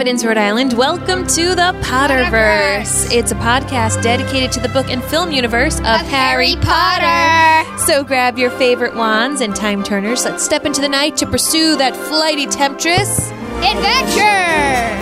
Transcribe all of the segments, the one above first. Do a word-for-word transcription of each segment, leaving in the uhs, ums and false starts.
Providence, Rhode Island. Welcome to the Potterverse. It's a podcast dedicated to the book and film universe of, of Harry, Harry Potter. Potter. So grab your favorite wands and time turners. Let's step into the night to pursue that flighty temptress adventure.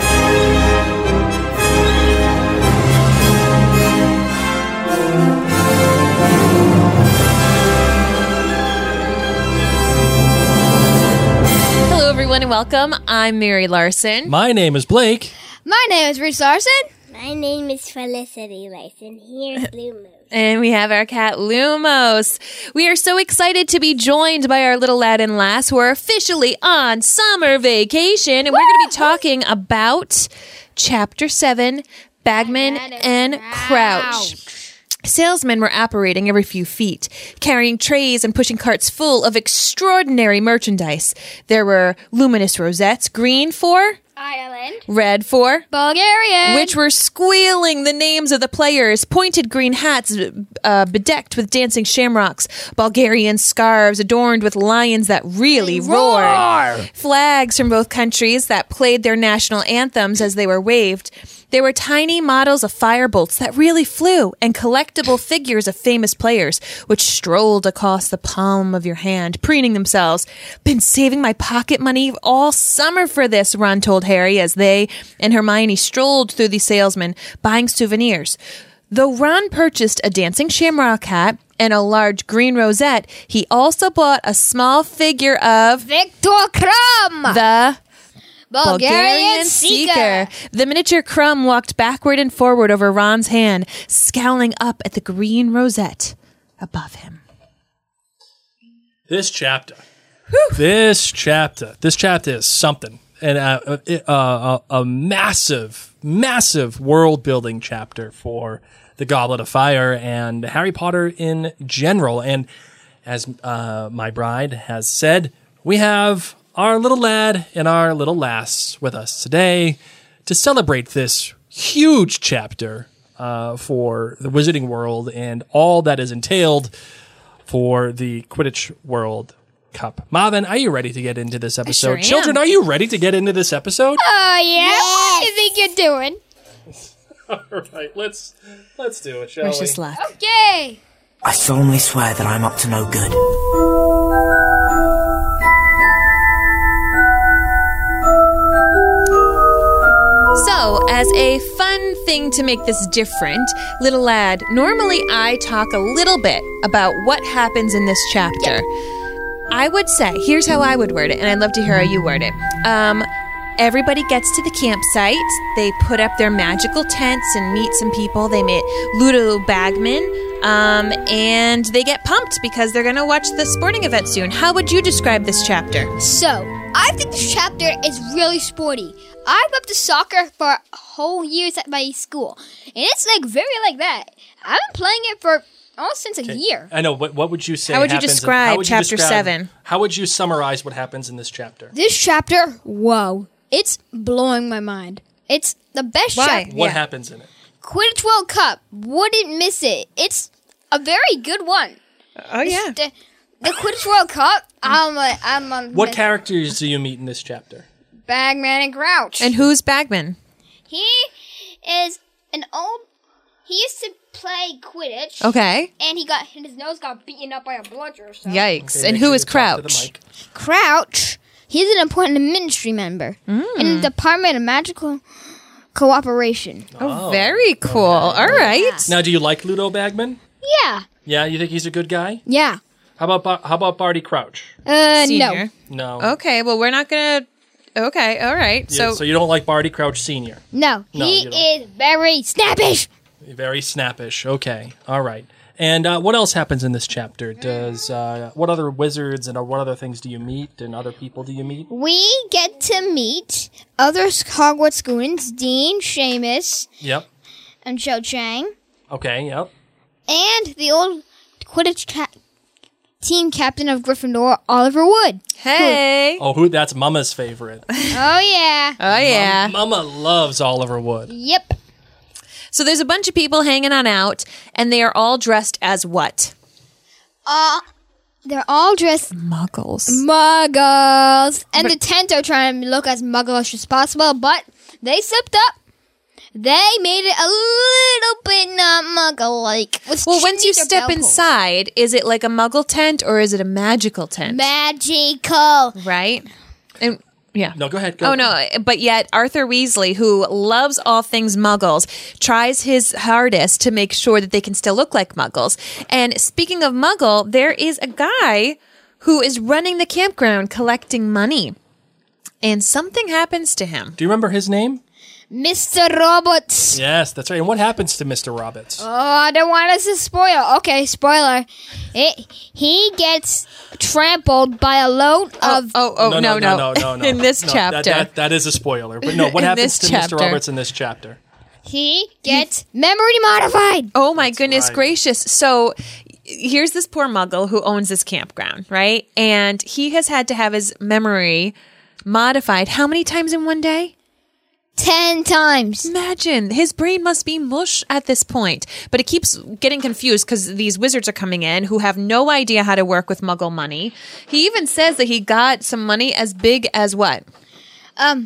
Everyone, and welcome. I'm Mary Larson. My name is Blake. My name is Reese Larson. My name is Felicity Larson. Here's Lumos. And we have our cat Lumos. We are so excited to be joined by our little lad and lass who are officially on summer vacation. And Woo! We're going to be talking about Chapter seven, Bagman and Crouch. Crouch. Salesmen were apparating every few feet, carrying trays and pushing carts full of extraordinary merchandise. There were luminous rosettes, green for Ireland, red for Bulgaria, which were squealing the names of the players, pointed green hats uh, bedecked with dancing shamrocks, Bulgarian scarves adorned with lions that really roared, roar! Flags from both countries that played their national anthems as they were waved. There were tiny models of firebolts that really flew and collectible figures of famous players, which strolled across the palm of your hand, preening themselves. Been saving my pocket money all summer for this, Ron told Harry as they and Hermione strolled through the salesmen, buying souvenirs. Though Ron purchased a dancing shamrock hat and a large green rosette, he also bought a small figure of Victor Krum, the Bulgarian, Bulgarian seeker. seeker. The miniature Crumb walked backward and forward over Ron's hand, scowling up at the green rosette above him. This chapter, Whew. this chapter, this chapter is something. And uh, uh, uh, a massive, massive world-building chapter for the Goblet of Fire and Harry Potter in general. And as uh, my bride has said, we have our little lad and our little lass with us today to celebrate this huge chapter uh, for the Wizarding World and all that is entailed for the Quidditch World Cup. Marvin, are you ready to get into this episode? I sure Children, am. are you ready to get into this episode? Oh, yeah. Yes. What do you think you're doing? All right, let's let's do it, shall Wish we? us luck. Okay. I solemnly swear that I'm up to no good. So, as a fun thing to make this different, little lad, normally I talk a little bit about what happens in this chapter. I would say, here's how I would word it, and I'd love to hear how you word it. Um, everybody gets to the campsite. They put up their magical tents and meet some people. They meet Ludo Bagman, um, and they get pumped because they're going to watch the sporting event soon. How would you describe this chapter? So, I think this chapter is really sporty. I've up to soccer for whole years at my school, and it's like very like that. I've been playing it for almost since a Okay. year. I know. What, what would you say How would you happens in- describe how would you chapter describe- seven? How would you summarize what happens in this chapter? This chapter, whoa, it's blowing my mind. It's the best Why? chapter. What Yeah. happens in it? Quidditch World Cup, wouldn't miss it. It's a very good one. Oh, yeah. The, the Quidditch World Cup, I'm a, I'm on What characters do you meet in this chapter? Bagman and Crouch. And who's Bagman? He is an old. He used to play Quidditch. Okay. And he got his nose got beaten up by a bludger or something. Yikes. Okay, and make who sure is you talk to the Crouch? mic. Crouch. He's an important ministry member Mm. in the Department of Magical Cooperation. Oh, very cool. All right. Now, do you like Ludo Bagman? Yeah. Yeah, you think he's a good guy? Yeah. How about Bar- how about Barty Crouch? Uh, Senior. no. No. Okay, well, we're not going to... Okay, all right. Yeah, So, so you don't like Barty Crouch Senior? No. No, he you don't. is very snappish. Very snappish. Okay. All right. And uh, what else happens in this chapter? Does uh, what other wizards and uh, what other things do you meet and other people do you meet? We get to meet other Hogwarts students, Dean, Seamus, Yep. and Cho Chang, Okay. Yep. and the old Quidditch ca- team captain of Gryffindor, Oliver Wood. hey. Oh, who? That's Mama's favorite. Oh, yeah. Oh, yeah. Mama loves Oliver Wood. Yep. So there's a bunch of people hanging on out, and they are all dressed as what? Uh, they're all dressed Muggles. muggles. And the tent are trying to look as muggleish as possible, but they slipped up. They made it a little bit not muggle-like. Well, once you step inside, is it like a muggle tent or is it a magical tent? Magical. Right? And yeah. No, go ahead. Go. Oh, no. But yet Arthur Weasley, who loves all things muggles, tries his hardest to make sure that they can still look like muggles. And speaking of muggle, there is a guy who is running the campground collecting money. And something happens to him. Do you remember his name? Mister Roberts. Yes, that's right. And what happens to Mister Roberts? Oh, I don't want us to spoil. Okay, spoiler. It, he gets trampled by a load of... Oh, oh, no, no, no, no. no, no, no. In this No, chapter. That, that, that is a spoiler. But no, what In happens this to Mister chapter. Roberts in this chapter? He gets memory modified. Oh my goodness right. gracious. So here's this poor muggle who owns this campground, right? And he has had to have his memory modified how many times in one day? Ten times. Imagine. His brain must be mush at this point. But it keeps getting confused because these wizards are coming in who have no idea how to work with muggle money. He even says that he got some money as big as what? Um,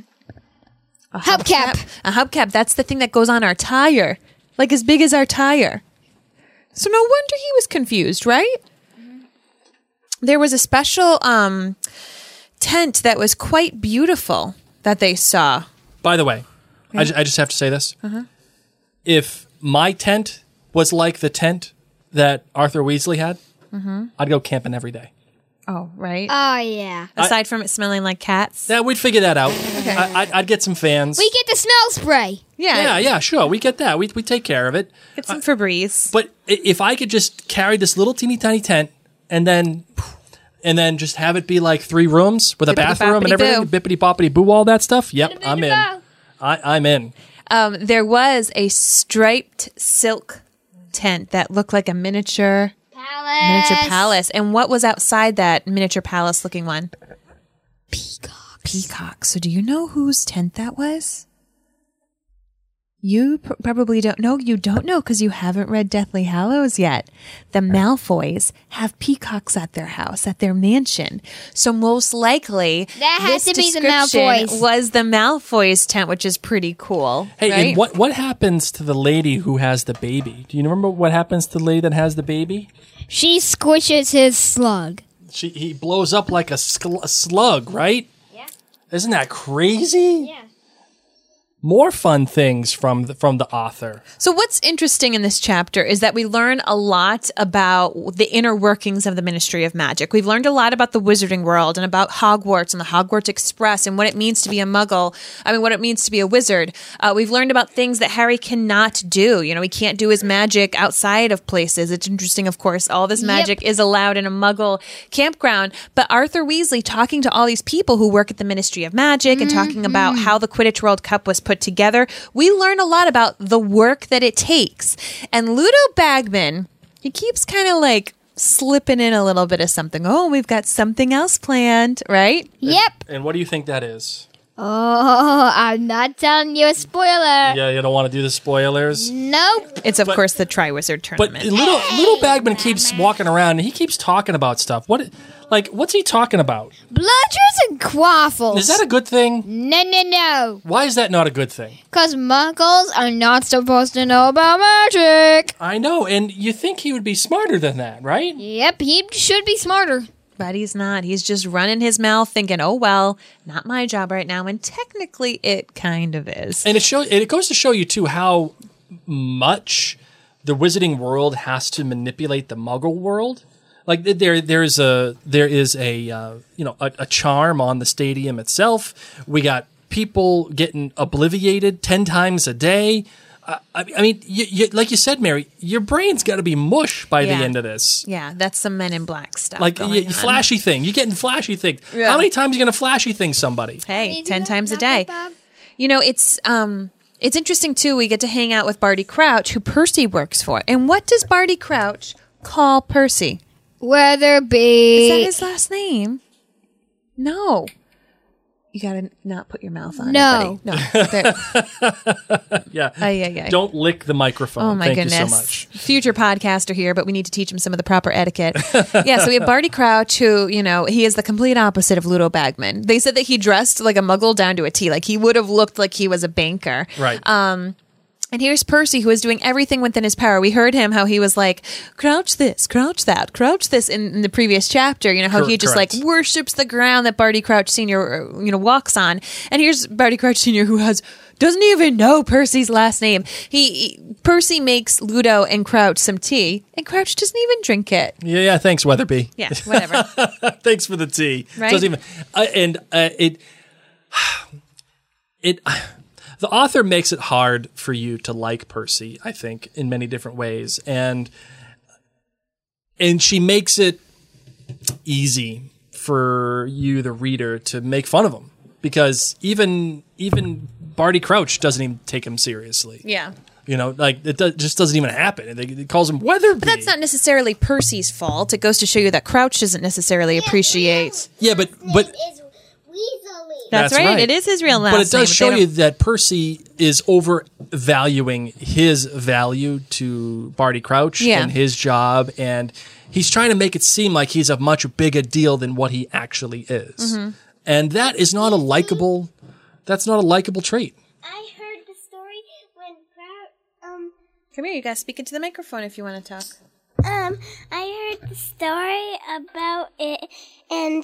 A hubcap. A hubcap. That's the thing that goes on our tire. Like as big as our tire. So no wonder he was confused, right? Mm-hmm. There was a special um, tent that was quite beautiful that they saw. By the way, I, ju- I just have to say this. Uh-huh. If my tent was like the tent that Arthur Weasley had, Mm-hmm. I'd go camping every day. Oh, right. Oh, yeah. Aside from it smelling like cats. Yeah, we'd figure that out. I, I'd, I'd get some fans. We get the smell spray. Yeah. yeah, yeah, sure. We get that. We we take care of it. Get some Febreze. But i- if I could just carry this little teeny tiny tent and then and then just have it be like three rooms with a bathroom and everything, bippity boppity boo, all that stuff. Yep, I'm in. I, I'm in. Um, there was a striped silk tent that looked like a miniature Palace. miniature palace. And what was outside that miniature palace looking one? Peacock. Peacock. So do you know whose tent that was? You pr- probably don't know. You don't know because you haven't read Deathly Hallows yet. The Malfoys have peacocks at their house, at their mansion. So most likely, That has this to be the description Malfoys. was the Malfoys' tent, which is pretty cool. Hey, right? and what what happens to the lady who has the baby? Do you remember what happens to the lady that has the baby? She squishes his slug. She he blows up like a, sl- a slug, right? Yeah. Isn't that crazy? Yeah. More fun things from the, from the author. So what's interesting in this chapter is that we learn a lot about the inner workings of the Ministry of Magic. We've learned a lot about the wizarding world and about Hogwarts and the Hogwarts Express and what it means to be a muggle. I mean, what it means to be a wizard. Uh, we've learned about things that Harry cannot do. You know, he can't do his magic outside of places. It's interesting, of course. All this magic Yep. is allowed in a muggle campground. But Arthur Weasley talking to all these people who work at the Ministry of Magic and talking about how the Quidditch World Cup was put together, we learn a lot about the work that it takes. And Ludo Bagman, he keeps kind of like slipping in a little bit of something. Oh, we've got something else planned, right? Yep. And what do you think that is? Oh, I'm not telling you a spoiler. Yeah, you don't want to do the spoilers. Nope. It's, of course, the Triwizard But Tournament. little little Bagman keeps walking around and he keeps talking about stuff. What, like, what's he talking about? Bludgers and quaffles. Is that a good thing? No, no, no. Why is that not a good thing? Because muggles are not supposed to know about magic. I know, and you think he would be smarter than that, right? Yep, he should be smarter. But he's not. He's just running his mouth thinking, oh, well, not my job right now. And technically, it kind of is. And it shows. It goes to show you too how much the wizarding world has to manipulate the Muggle world. Like there, there is a there is a uh, you know a, a charm on the stadium itself. We got people getting obliviated ten times a day. Uh, I, I mean, you, you, like you said, Mary, your brain's got to be mush by Yeah. the end of this. Yeah, that's some Men in Black stuff. Like going you, on. flashy thing, you're getting flashy thing. Yeah. How many times are you gonna flashy thing somebody? Hey, ten times a day. You know, it's um, it's interesting too. We get to hang out with Barty Crouch, who Percy works for. And what does Barty Crouch call Percy? Weatherby. Is that his last name? No. You gotta not put your mouth on No. it, buddy. No. There. Yeah. Ay, ay, ay. Don't lick the microphone. Oh my Thank goodness. you so much. Future podcaster here, but we need to teach him some of the proper etiquette. Yeah, so we have Barty Crouch, who, you know, he is the complete opposite of Ludo Bagman. They said that he dressed like a muggle down to a T. Like he would have looked like he was a banker. Right. Um, and here's Percy, who is doing everything within his power. We heard him, how he was like, crouch this, crouch that, crouch this in, in the previous chapter. You know, how Cor- he just correct. like worships the ground that Barty Crouch Senior, uh, you know, walks on. And here's Barty Crouch Senior, who has doesn't even know Percy's last name. He, he Percy makes Ludo and Crouch some tea, and Crouch doesn't even drink it. Yeah, yeah. Thanks, Weatherby. Yeah, whatever. Thanks for the tea. Right? Doesn't even, uh, and uh, it, it, the author makes it hard for you to like Percy, I think, in many different ways, and and she makes it easy for you, the reader, to make fun of him because even even Barty Crouch doesn't even take him seriously. Yeah. You know, like it do- just doesn't even happen. It, it calls him Weatherby. But that's not necessarily Percy's fault. It goes to show you that Crouch doesn't necessarily appreciate. Yeah, but but. is Weasley. That's, That's right. right. It is his real last But it name. does show they you don't- that Percy is overvaluing his value to Barty Crouch Yeah. and his job, and he's trying to make it seem like he's a much bigger deal than what he actually is. Mm-hmm. And that is not a likable. That's not a likable trait. I heard the story when Proud, um, Come here, you guys. Speak into the microphone if you want to talk. um, I heard the story about it, and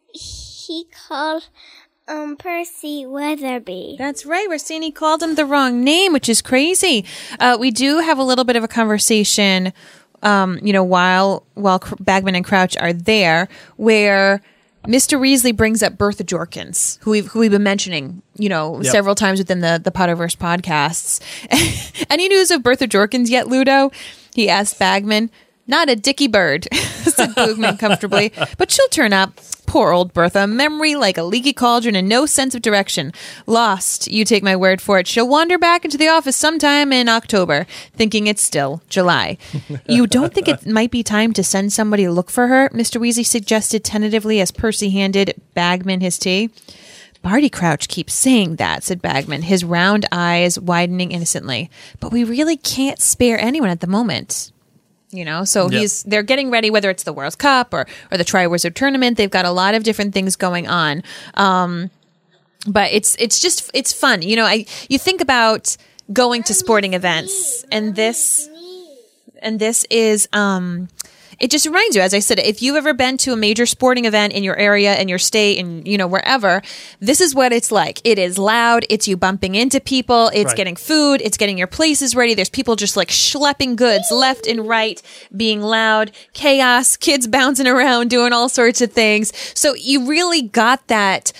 he called, um, Percy Weatherby. That's right. Rossini called him the wrong name, which is crazy. Uh, we do have a little bit of a conversation, um, you know, while while Cr- Bagman and Crouch are there, where Mister Weasley brings up Bertha Jorkins, who we've who we've been mentioning, you know, Yep. several times within the the Potterverse podcasts. Any news of Bertha Jorkins yet, Ludo? He asked Bagman. Not a dicky bird, said Boogman comfortably, but she'll turn up. Poor old Bertha, memory like a leaky cauldron and no sense of direction. Lost, you take my word for it. She'll wander back into the office sometime in October, thinking it's still July. You don't think it might be time to send somebody to look for her? Mister Weasley suggested tentatively as Percy handed Bagman his tea. Barty Crouch keeps saying that, said Bagman, his round eyes widening innocently. But we really can't spare anyone at the moment. You know, so Yep. he's they're getting ready, whether it's the World Cup or or the Triwizard Tournament. They've got a lot of different things going on, um, but it's it's just it's fun. You know, I you think about going to sporting events, and this and this is um, it just reminds you, as I said, if you've ever been to a major sporting event in your area, in your state, and you know wherever, this is what it's like. It is loud. It's you bumping into people. It's Right. getting food. It's getting your places ready. There's people just like schlepping goods left and right, being loud, chaos, kids bouncing around, doing all sorts of things. So you really got that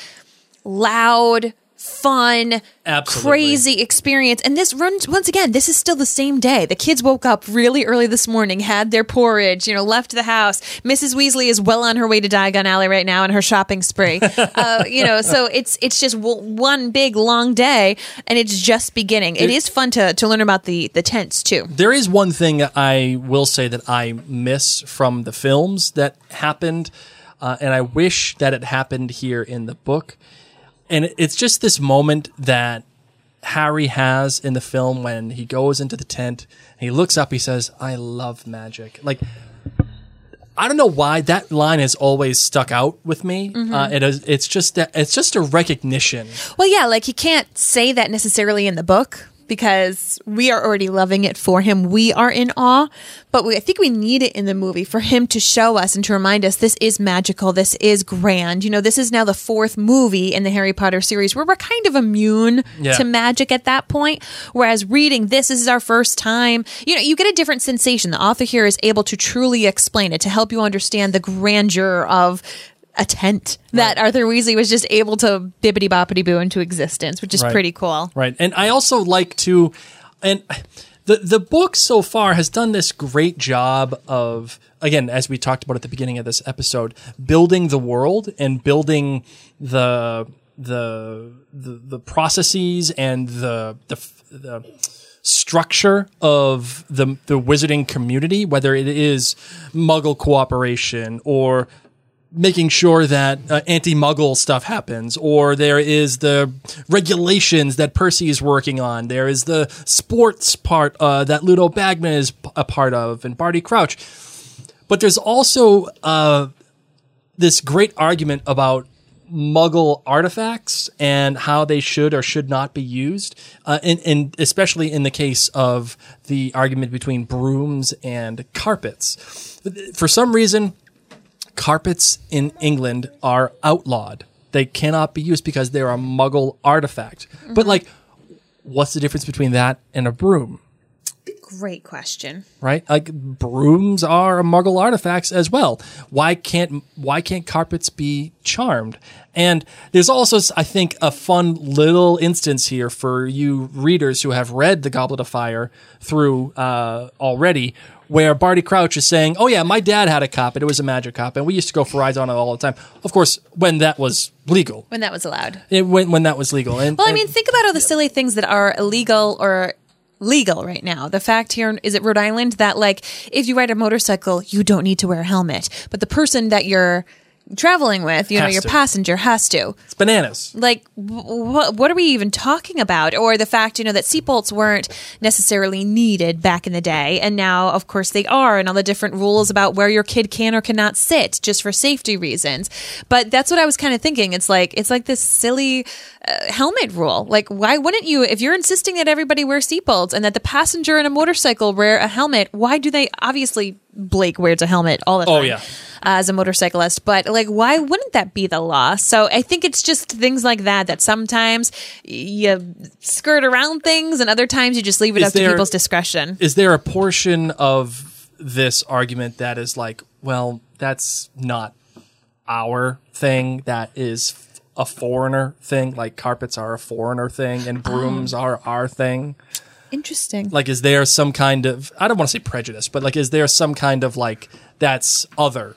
loud, fun, Absolutely. crazy experience. And this runs, once again, this is still the same day. The kids woke up really early this morning, had their porridge, you know, left the house. Missus Weasley is well on her way to Diagon Alley right now in her shopping spree. uh, you know, so it's it's just w- one big long day, and it's just beginning. It, it is fun to, to learn about the, the tents, too. There is one thing I will say that I miss from the films that happened, uh, and I wish that it happened here in the book. And it's just this moment that Harry has in the film when he goes into the tent and he looks up, he says, "I love magic." Like, I don't know why that line has always stuck out with me. Mm-hmm. Uh, it is, it's just that it's just a recognition. Well, yeah, like he can't say that necessarily in the book because we are already loving it for him. We are in awe, but we, I think we need it in the movie for him to show us and to remind us this is magical. This is grand. You know, this is now the fourth movie in the Harry Potter series where we're kind of immune Yeah. to magic at that point. Whereas reading this, this is our first time. You know, you get a different sensation. The author here is able to truly explain it to help you understand the grandeur of a tent that Right. Arthur Weasley was just able to bibbity boppity boo into existence, which is Right. pretty cool. Right. And I also like to, and the, the book so far has done this great job of, again, as we talked about at the beginning of this episode, building the world and building the, the, the, the processes and the, the, the structure of the, the wizarding community, whether it is Muggle cooperation or making sure that uh, anti-Muggle stuff happens, or there is the regulations that Percy is working on. There is the sports part uh, that Ludo Bagman is p- a part of, and Barty Crouch. But there's also uh, this great argument about Muggle artifacts and how they should or should not be used, uh, and, and especially in the case of the argument between brooms and carpets. For some reason, carpets in England are outlawed. They cannot be used because they're a Muggle artifact. Mm-hmm. But, like, what's the difference between that and a broom? Great question. Right? Like, brooms are Muggle artifacts as well. Why can't why can't carpets be charmed? And there's also, I think, a fun little instance here for you readers who have read The Goblet of Fire through uh, already, where Barty Crouch is saying, oh yeah, my dad had a carpet. It was a magic carpet. And we used to go for rides on it all the time. Of course, when that was legal. When that was allowed. It, when, when that was legal. And, well, I and, mean, think about all the silly things that are illegal or legal right now. The fact here, is it Rhode Island, that like if you ride a motorcycle, you don't need to wear a helmet. But the person that you're traveling with, you know, Has your to. passenger has to. It's bananas. Like, wh- what are we even talking about? Or the fact, you know, that seatbelts weren't necessarily needed back in the day. And now, of course, they are. And all the different rules about where your kid can or cannot sit just for safety reasons. But that's what I was kind of thinking. It's like, it's like this silly uh, helmet rule. Like, why wouldn't you, if you're insisting that everybody wear seatbelts and that the passenger in a motorcycle wear a helmet, why do they, obviously, Blake wears a helmet all the time. Oh, yeah. Uh, as a motorcyclist, but like, why wouldn't that be the law? So I think it's just things like that that sometimes you skirt around things, and other times you just leave it Is up there- to people's discretion. Is there a portion of this argument that is like, well, that's not our thing, that is a foreigner thing, like carpets are a foreigner thing and brooms Oh. are our thing? Interesting. Like, is there some kind of, I don't want to say prejudice, but like, is there some kind of like, that's other?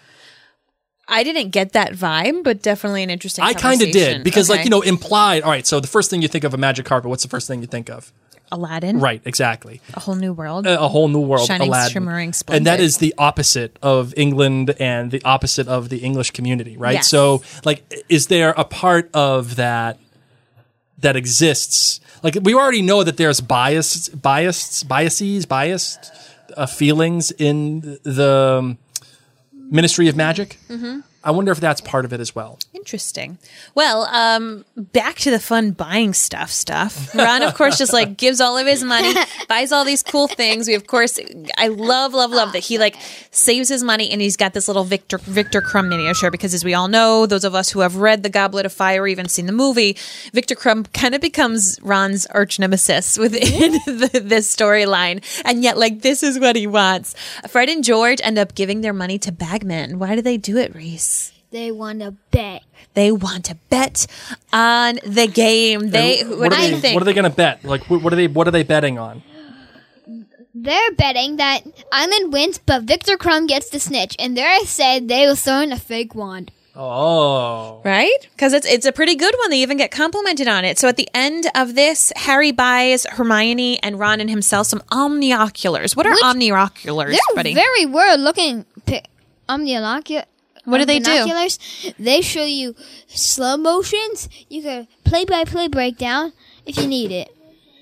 I didn't get that vibe, but definitely an interesting I kind of conversation. did, because Okay. like, you know, implied, all right, so the first thing you think of a magic carpet, what's the first thing you think of? Aladdin. Right, exactly. A whole new world. A, a whole new world, Shining, Aladdin. shimmering, And splendid. that is the opposite of England and the opposite of the English community, right? Yes. So, like, is there a part of that that exists? Like, we already know that there's bias, biased, biases, biased uh, feelings in the um, Ministry of Magic. Mm-hmm. I wonder if that's part of it as well. Interesting. Well, um, back to the fun buying stuff stuff. Ron, of course, just like gives all of his money, buys all these cool things. We, of course, I love, love, love that he like saves his money, and he's got this little Victor Victor Crumb miniature, because as we all know, those of us who have read The Goblet of Fire or even seen the movie, Victor Crumb kind of becomes Ron's arch nemesis within the, this storyline. And yet, like, this is what he wants. Fred and George end up giving their money to Bagman. Why do they do it, Reese? They want to bet. They want to bet on the game. They And what, are do you they, think? What are they going to bet? Like, wh- what are they? What are they betting on? They're betting that Island wins, but Victor Crumb gets the snitch. And there I said they will throw in a fake wand. Oh, Right? Because it's it's a pretty good one. They even get complimented on it. So at the end of this, Harry buys Hermione and Ron and himself some omnioculars. What are Which- omnioculars, They're buddy? very weird looking pi- omniocular. What do they do? binoculars. They show you slow motions. You can play by play breakdown if you need it.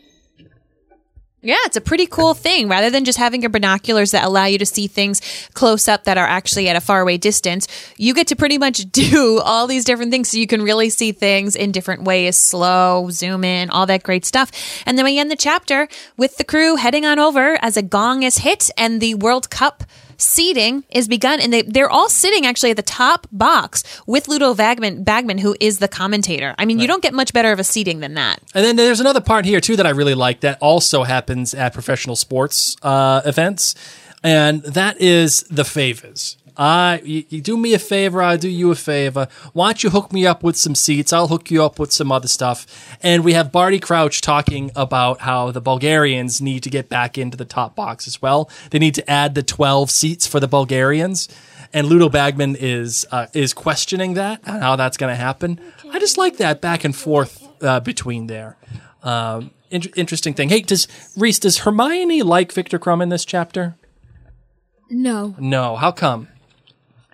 Yeah, it's a pretty cool thing. Rather than just having your binoculars that allow you to see things close up that are actually at a faraway distance, you get to pretty much do all these different things so you can really see things in different ways, slow, zoom in, all that great stuff. And then we end the chapter with the crew heading on over as a gong is hit and the World Cup seating is begun, and they, they're all sitting actually at the top box with Ludo Bagman, Bagman, who is the commentator. I mean, you don't get much better of a seating than that. and then there's another part here too that I really like that also happens at professional sports uh, events, and that is the favors. I you, you do me a favor, I do you a favor. Why don't you hook me up with some seats? I'll hook you up with some other stuff. And we have Barty Crouch talking about how the Bulgarians need to get back into the top box as well. They need to add the twelve seats for the Bulgarians. And Ludo Bagman is uh, is questioning that and how that's going to happen. I just like that back and forth uh, between there. Um, in- interesting thing. Hey, does Reese, does Hermione like Victor Crumb in this chapter? No. No. How come?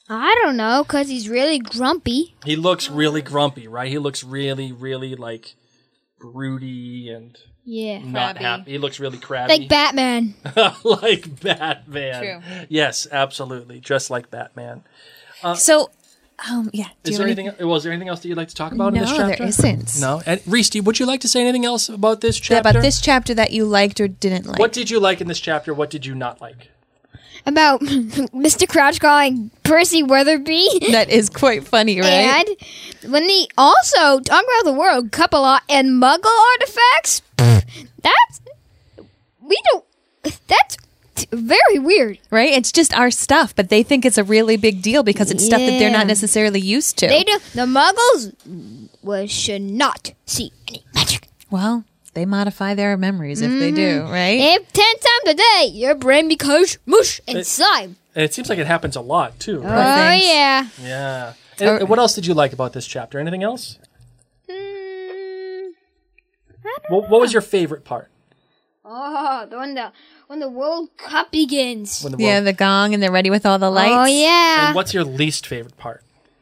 I don't know, because he's really grumpy. He looks really grumpy, right? He looks really, really like broody and Yeah. not Crabby. happy. He looks really crabby. Like Batman. Like Batman. True. Yes, absolutely. Just like Batman. So, um, yeah. Do Is you there have anything? Was there anything else that you'd like to talk about No, in this chapter? there isn't. No. And Reese, do- would you like to say anything else about this chapter? About this chapter that you liked or didn't like? What did you like in this chapter? What did you not like? About Mister Crouch calling Percy Weatherby. That is quite funny, right? And when he also talk about the World Cup a lot and Muggle artifacts, that's we don't. That's t- very weird. Right? It's just our stuff, but they think it's a really big deal because it's stuff that they're Yeah. not necessarily used to. They do. The Muggles was should not see any magic. Well, they modify their memories if they do, right? If ten times a day your brain becomes mush and slime. And it seems like it happens a lot too, Oh right? thanks. yeah. Yeah. And, and what else did you like about this chapter? Anything else? Mm, What, what was your favorite part? oh, the when the when the World Cup begins. When the Yeah, world- the gong and they're ready with all the lights. Oh yeah. And what's your least favorite part?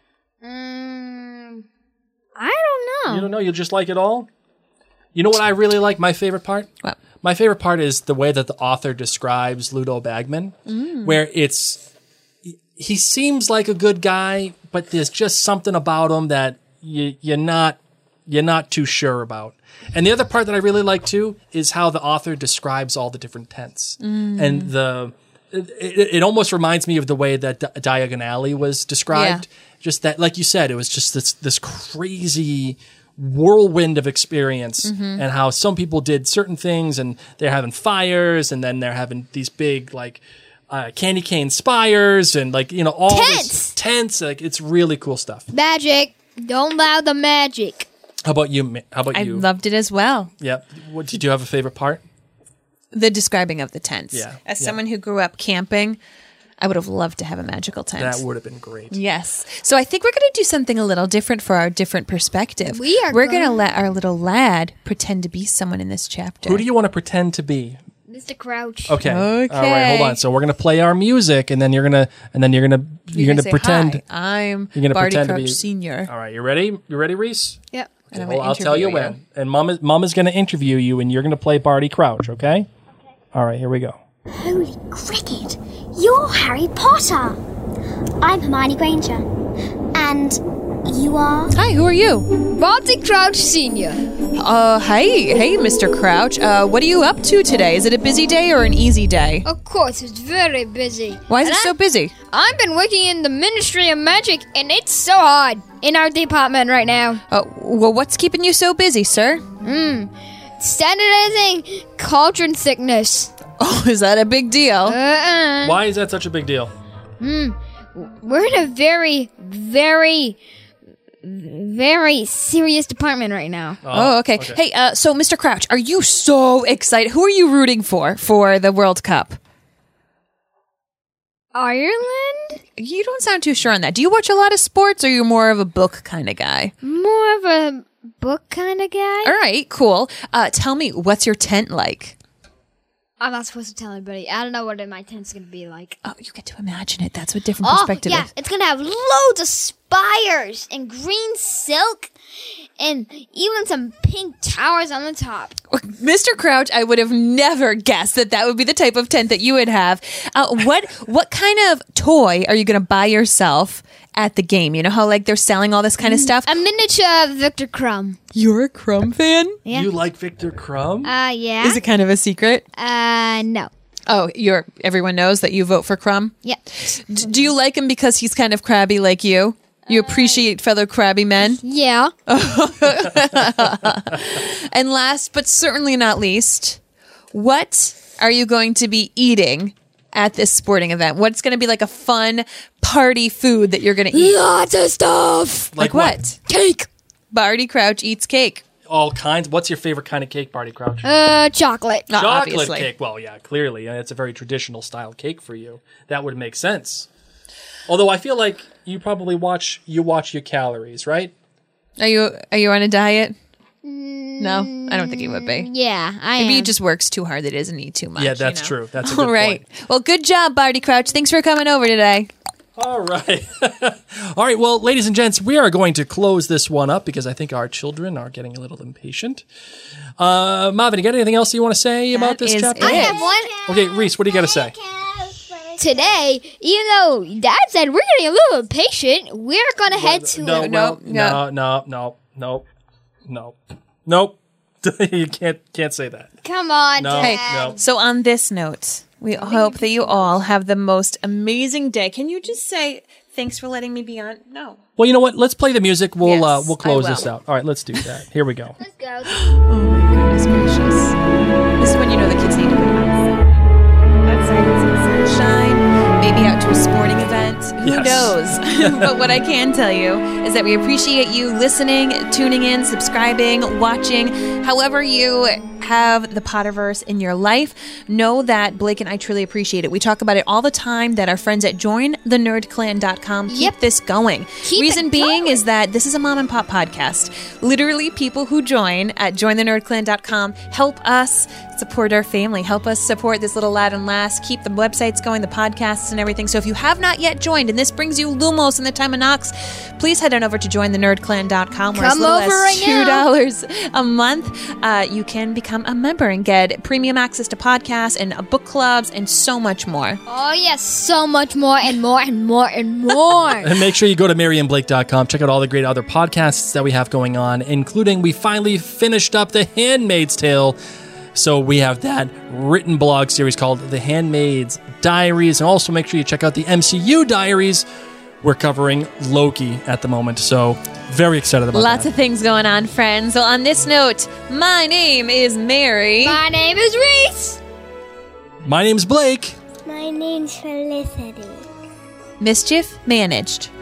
Mm, I don't know. You don't know. You just like it all. You know what I really like? My favorite part. What? My favorite part is the way that the author describes Ludo Bagman, where it's he seems like a good guy, but there's just something about him that you, you're not you're not too sure about. And the other part that I really like too is how the author describes all the different tents and the. It, it, it almost reminds me of the way that Di- Diagon Alley was described. Just that, like you said, it was just this this crazy whirlwind of experience, and how some people did certain things, and they're having fires, and then they're having these big like uh, candy cane spires, and like you know all Tents! this tents. Like it's really cool stuff. Magic. Don't allow the magic. How about you? Ma- How about I you? loved it as well. Yep. What did you have a favorite part? The describing of the tents. Yeah, As yeah. someone who grew up camping, I would have loved to have a magical tent. That would have been great. Yes. So I think we're going to do something a little different for our different perspective. We are We're going to going- let our little lad pretend to be someone in this chapter. Who do you want to pretend to be? Mister Crouch. Okay. Okay. All right. Hold on. So we're gonna play our music, and then you're gonna, and then you're gonna, you're, gonna say, pretend. Hi, I'm You're gonna Barty pretend to Crouch be- Senior. All right. You ready? You ready, Reese? Yep. And I'm Well, gonna I'll tell you interview when. And Mom is Mom is gonna interview you, and you're gonna play Barty Crouch. Okay. All right. Here we go. Holy cricket! You're Harry Potter! I'm Hermione Granger. And you are? Hi, who are you? Barty Crouch Senior. Uh, hey, hey, Mister Crouch. Uh, what are you up to today? Is it a busy day or an easy day? Of course, it's very busy. Why is And it so I- busy? I've been working in the Ministry of Magic, and it's so hard in our department right now. Uh, well, what's keeping you so busy, sir? Standardizing cauldron thickness. Oh, is that a big deal? Uh-uh. Why is that such a big deal? We're in a very, very, very serious department right now. Oh, okay. Hey, uh, so Mister Crouch, are you so excited? Who are you rooting for for the World Cup? Ireland? You don't sound too sure on that. Do you watch a lot of sports, or are you more of a book kind of guy? More of a book kind of guy? All right, cool. Uh, tell me, what's your tent like? I'm not supposed to tell anybody. I don't know what my tent's gonna be like. Oh, you get to imagine it. That's what different Oh, perspective yeah. is. It's gonna have loads of spires and green silk and even some pink towers on the top. Mister Crouch, I would have never guessed that that would be the type of tent that you would have. Uh, what what kind of toy are you going to buy yourself at the game? You know how like they're selling all this kind of stuff. A miniature Victor Crumb. You're a Crumb fan? Yeah. You like Victor Crumb? Uh, yeah. Is it kind of a secret? Uh, no. Oh, you're everyone knows that you vote for Crumb. Yeah. D- do you like him because he's kind of crabby like you? You appreciate fellow crabby men? Yeah. And last but certainly not least, what are you going to be eating at this sporting event? What's going to be like a fun party food that you're going to eat? Lots of stuff. Like what? Cake. Barty Crouch eats cake. All kinds. What's your favorite kind of cake, Barty Crouch? Uh, chocolate. Uh, Chocolate obviously. cake. Well, yeah, clearly. It's a very traditional style cake for you. That would make sense. Although I feel like you probably watch you watch your calories, right? Are you are you on a diet? No, I don't think he would be. Yeah, I Maybe am. he just works too hard that he doesn't eat too much. Yeah, that's you know? true. That's a good All right. point. Well, good job, Barty Crouch. Thanks for coming over today. All right. All right. Well, ladies and gents, we are going to close this one up because I think our children are getting a little impatient. Uh, Marvin, you got anything else you want to say That about this is chapter? it. I have one. Okay, Reese, what do you got to say? Today, even though Dad said we're getting a little impatient, we're gonna head to No, a- well, no, no, no, no, no, no, nope. You can't can't say that. Come on, No, Dad. no. So on this note, we hope that you all have the most amazing day. Can you just say thanks for letting me be on? No. Well, you know what? Let's play the music. We'll uh, Yes, we'll close I will. this out. All right, let's do that. Here we go. Let's go. Oh my goodness gracious. This is when you know the kids need to go outside and see the sunshine, maybe out to a sporting event. Who Yes. knows? But what I can tell you is that we appreciate you listening, tuning in, subscribing, watching, however you have the Potterverse in your life. Know that Blake and I truly appreciate it. We talk about it all the time, that our friends at join the nerd clan dot com keep Yep. this going. Keep Reason it being going. is that this is a mom and pop podcast. Literally, people who join at join the nerd clan dot com help us support our family, help us support this little lad and lass, keep the websites going, the podcasts and everything. So if you have not yet joined, and this brings you Lumos in the time of Knox, please head on over to join the nerd clan dot com, where as Come little over as right two now. dollars a month, uh, you can become a member and get premium access to podcasts and uh, book clubs and so much more. Oh yes, so much more and more and more and more. And make sure you go to mary and blake dot com. Check out all the great other podcasts that we have going on, including we finally finished up The Handmaid's Tale. So we have that written blog series called The Handmaid's Diaries. And also make sure you check out the M C U Diaries. We're covering Loki at the moment. So very excited about Lots that. of things going on, friends. So on this note, my name is Mary. My name is Reese. My name's Blake. My name's Felicity. Mischief managed.